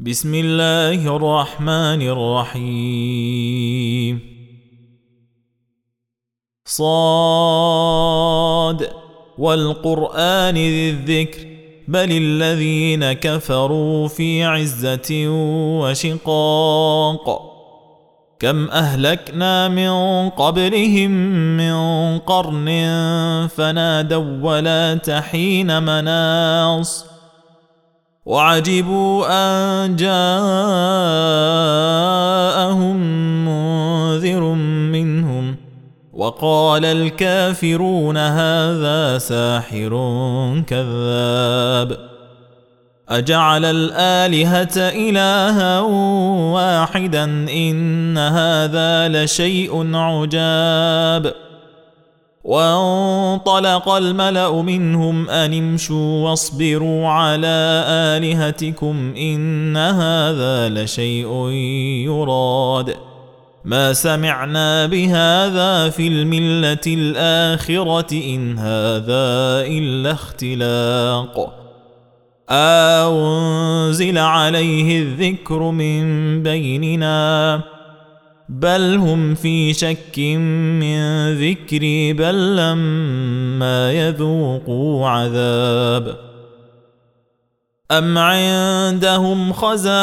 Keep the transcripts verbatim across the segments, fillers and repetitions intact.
بسم الله الرحمن الرحيم. صاد والقرآن ذي الذكر بل الذين كفروا في عزة وشقاق. كم أهلكنا من قبلهم من قرن فنادوا ولا تحين مناص وعجبوا أن جاءهم منذر منهم وقال الكافرون هذا ساحر كذاب. أجعل الآلهة إلها واحدا إن هذا لشيء عجاب. وانطلق الملأ منهم أن امشوا واصبروا على آلهتكم إن هذا لشيء يراد ما سمعنا بهذا في الملة الآخرة إن هذا إلا اختلاق أنزل عليه الذكر من بيننا بل هم في شك من ذكري بل لما يذوقوا عذاب. أم عندهم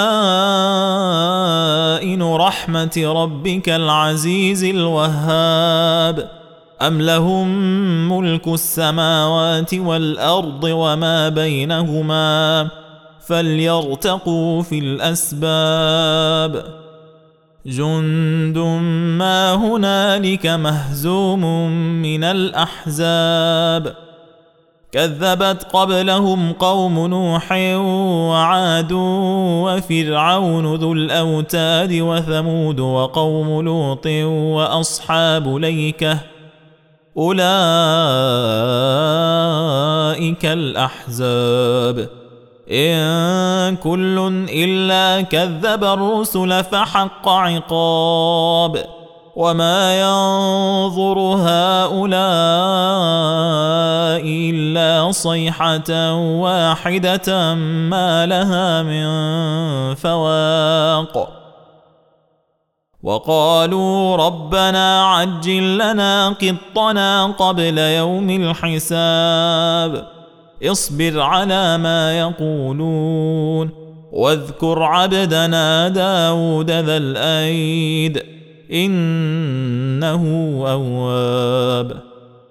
خزائن رحمة ربك العزيز الوهاب أم لهم ملك السماوات والأرض وما بينهما فليرتقوا في الأسباب. جند ما هنالك مهزوم من الأحزاب كذبت قبلهم قوم نوح وعاد وفرعون ذو الأوتاد وثمود وقوم لوط وأصحاب ليكة أولئك الأحزاب. إن كل إلا كذب الرسل فحق عقاب. وما ينظر هؤلاء إلا صيحة واحدة ما لها من فواق. وقالوا ربنا عجل لنا قطنا قبل يوم الحساب اصبر على ما يقولون واذكر عبدنا داود ذا الأيد إنه أواب.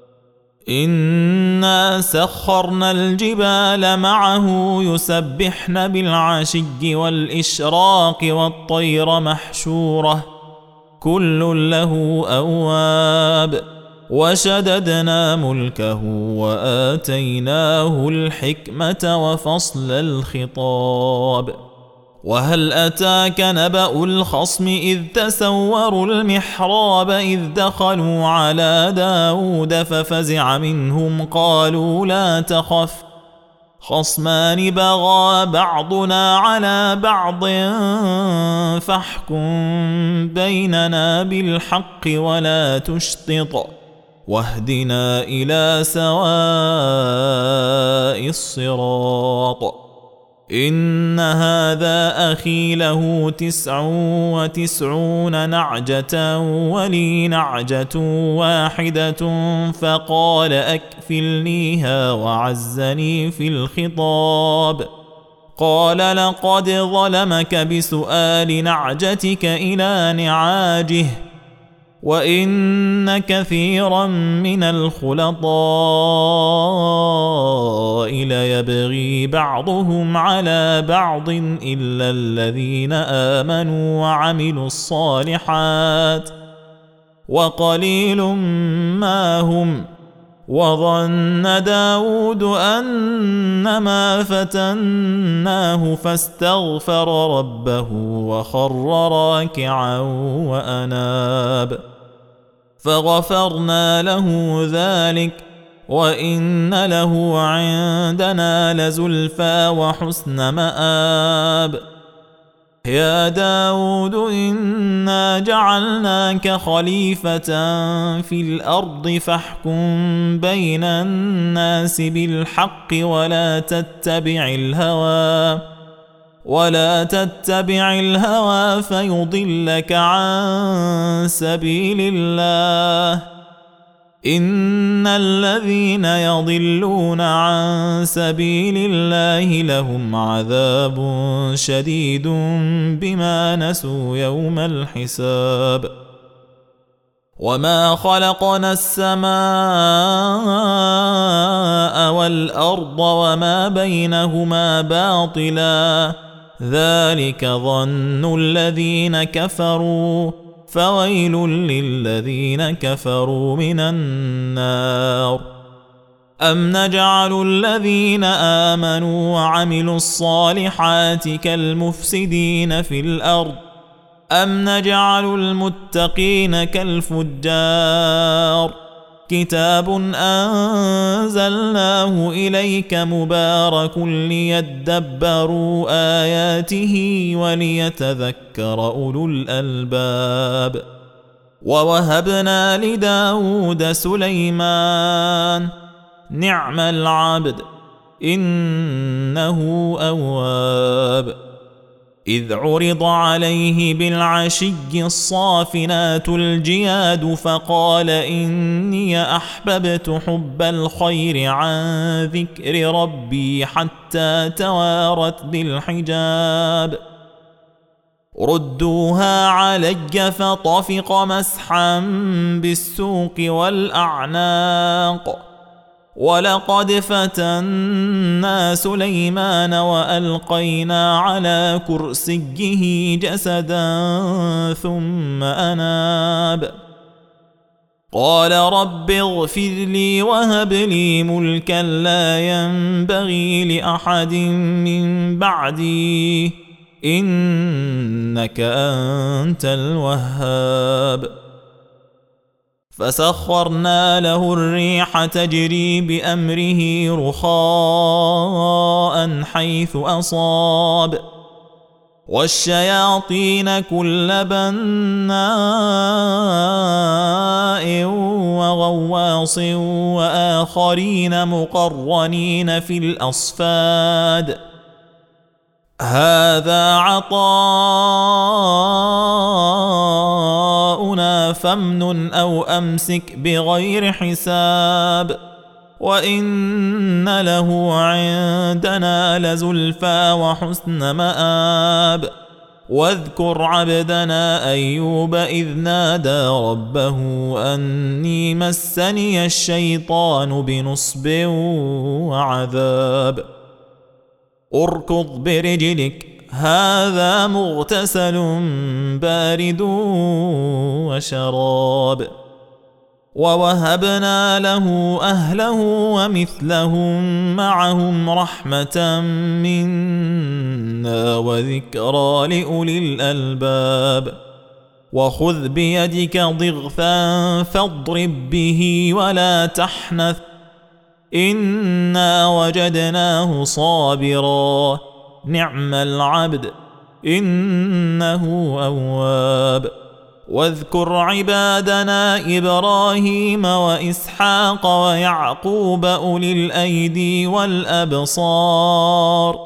إنا سخرنا الجبال معه يسبحن بالعشي والإشراق والطير محشورة كل له أواب. وشددنا ملكه وآتيناه الحكمة وفصل الخطاب. وهل أتاك نبأ الخصم إذ تسوروا المحراب إذ دخلوا على داود ففزع منهم قالوا لا تخف خصمان بغى بعضنا على بعض فاحكم بيننا بالحق ولا تشطط واهدنا إلى سواء الصراط. إن هذا أخي له تسع وتسعون نعجة ولي نعجة واحدة فقال أكفلنيها وعزني في الخطاب. قال لقد ظلمك بسؤال نعجتك إلى نعاجه وإن كثيرا من الخلطاء ليبغي بعضهم على بعض إلا الذين آمنوا وعملوا الصالحات وقليل ما هم. وظن داود أنما فتناه فاستغفر ربه وخر راكعا وأناب فغفرنا له ذلك وإن له عندنا لزلفى وحسن مآب. يا داود إنا جعلناك خليفة في الأرض فاحكم بين الناس بالحق ولا تتبع الهوى ولا تتبع الهوى فيضلك عن سبيل الله إن الذين يضلون عن سبيل الله لهم عذاب شديد بما نسوا يوم الحساب وما خلقنا السماء والأرض وما بينهما باطلا ذلك ظن الذين كفروا فويل للذين كفروا من النار أم نجعل الذين آمنوا وعملوا الصالحات كالمفسدين في الأرض أم نجعل المتقين كالفجار كتاب أنزلناه إليك مبارك ليدبروا آياته وليتذكر أولو الألباب ووهبنا لداود سليمان نعم العبد إنه أواب إذ عرض عليه بالعشي الصافنات الجياد فقال إني أحببت حب الخير عن ذكر ربي حتى توارت بالحجاب ردوها علي فطفق مسحا بالسوق والأعناق ولقد فتنا سليمان وألقينا على كرسيه جسدا ثم أناب قال رب اغفر لي وهب لي ملكا لا ينبغي لأحد من بعدي إنك أنت الوهاب فسخرنا له الريح تجري بأمره رخاء حيث أصاب والشياطين كل بناء وغواص وآخرين مقرنين في الأصفاد هذا عطاؤنا فامنن أو أمسك بغير حساب وإن له عندنا لزلفى وحسن مآب واذكر عبدنا أيوب إذ نادى ربه أني مسني الشيطان بنصب وعذاب اركض برجلك هذا مغتسل بارد وشراب ووهبنا له أهله ومثلهم معهم رحمة منا وذكرى لأولي الألباب وخذ بيدك ضغثا فاضرب به ولا تحنث إنا وجدناه صابرا نعم العبد إنه أواب واذكر عبادنا إبراهيم وإسحاق ويعقوب أولي الأيدي والأبصار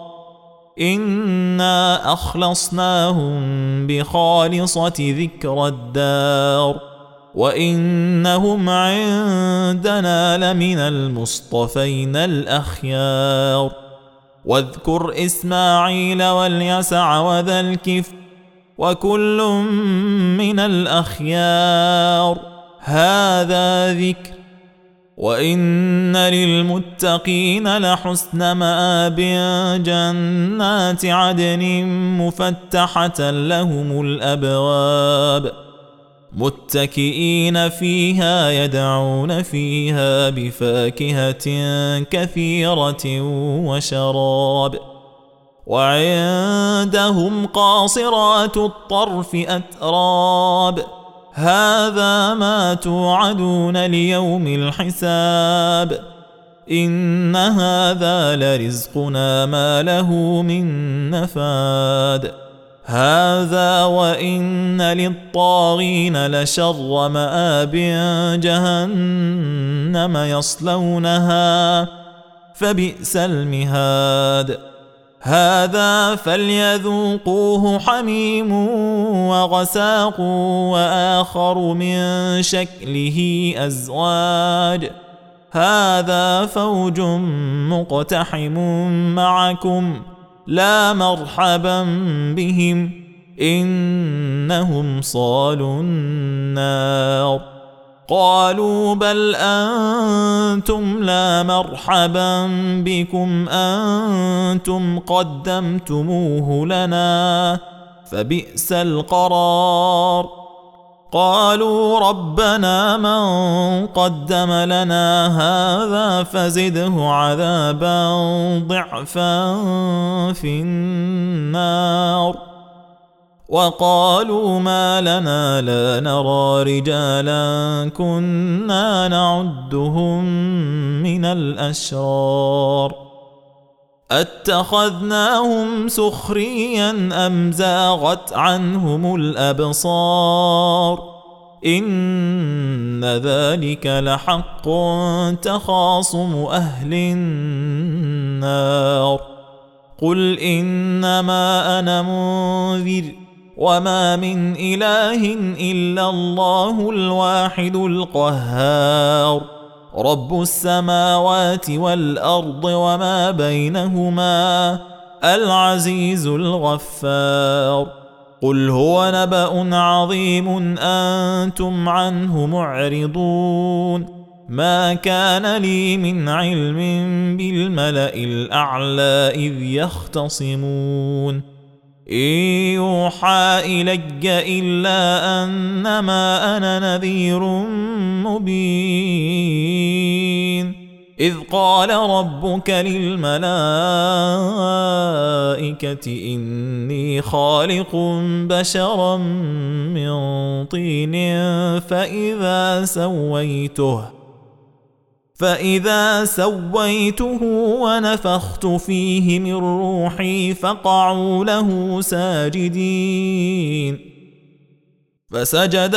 إنا أخلصناهم بخالصة ذكر الدار وإنهم عندنا لمن المصطفين الأخيار واذكر إسماعيل واليسع وذا الكفل وكل من الأخيار هذا ذكر وإن للمتقين لحسن مآب جنات عدن مفتحة لهم الأبواب متكئين فيها يدعون فيها بفاكهة كثيرة وشراب وعندهم قاصرات الطرف أتراب هذا ما توعدون ليوم الحساب إن هذا لرزقنا ما له من نفاد هذا وإن للطاغين لشر مآب جهنم يصلونها فبئس المهاد هذا فليذوقوه حميم وغساق وآخر من شكله أزواج هذا فوج مقتحم معكم لا مرحبا بهم إنهم صالوا النار قالوا بل أنتم لا مرحبا بكم أنتم قدمتموه لنا فبئس القرار قالوا ربنا من قدم لنا هذا فزده عذابا ضعفا في النار وقالوا ما لنا لا نرى رجالا كنا نعدهم من الأشرار اتخذناهم سخريا أم زاغت عنهم الأبصار إن ذلك لحق تخاصم أهل النار قل إنما أنا منذر وما من إله إلا الله الواحد القهار رب السماوات والأرض وما بينهما العزيز الغفار قل هو نبأ عظيم أنتم عنه معرضون ما كان لي من علم بالملأ الأعلى إذ يختصمون إن يوحى إلي إلا أنما أنا نذير مبين إذ قال ربك للملائكة إني خالق بشرا من طين فإذا سويته فإذا سويته ونفخت فيه من روحي فقعوا له ساجدين فسجد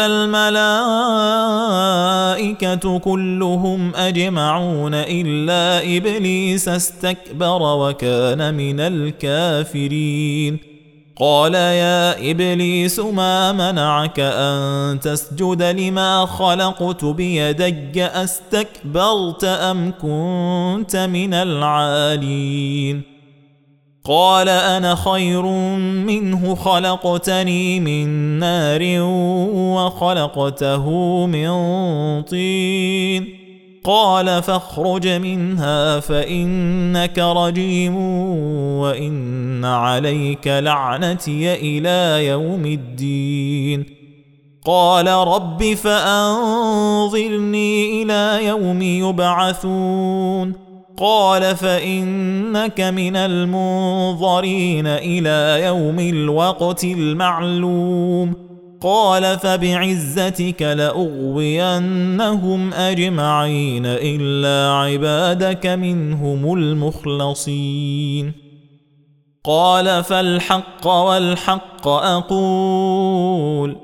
الملائكة كلهم أجمعون إلا إبليس استكبر وكان من الكافرين قال يا إبليس ما منعك أن تسجد لما خلقت بيدي أستكبرت أم كنت من العالين قال أنا خير منه خلقتني من نار وخلقته من طين قال فاخرج منها فإنك رجيم وإن عليك لعنتي إلى يوم الدين قال رب فأنظرني إلى يوم يبعثون قال فإنك من المنظرين إلى يوم الوقت المعلوم قال فبعزتك لأغوينهم أجمعين إلا عبادك منهم المخلصين قال فالحق والحق أقول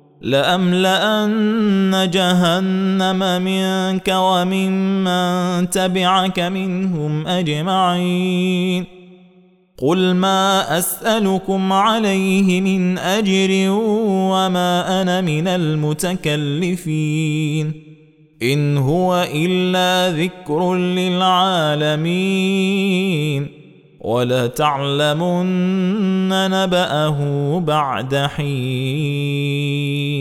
لأملأن جهنم منك وممن تبعك منهم أجمعين قل ما أسألكم عليه من أجر وما أنا من المتكلفين إن هو إلا ذكر للعالمين ولتعلمن نبأه بعد حين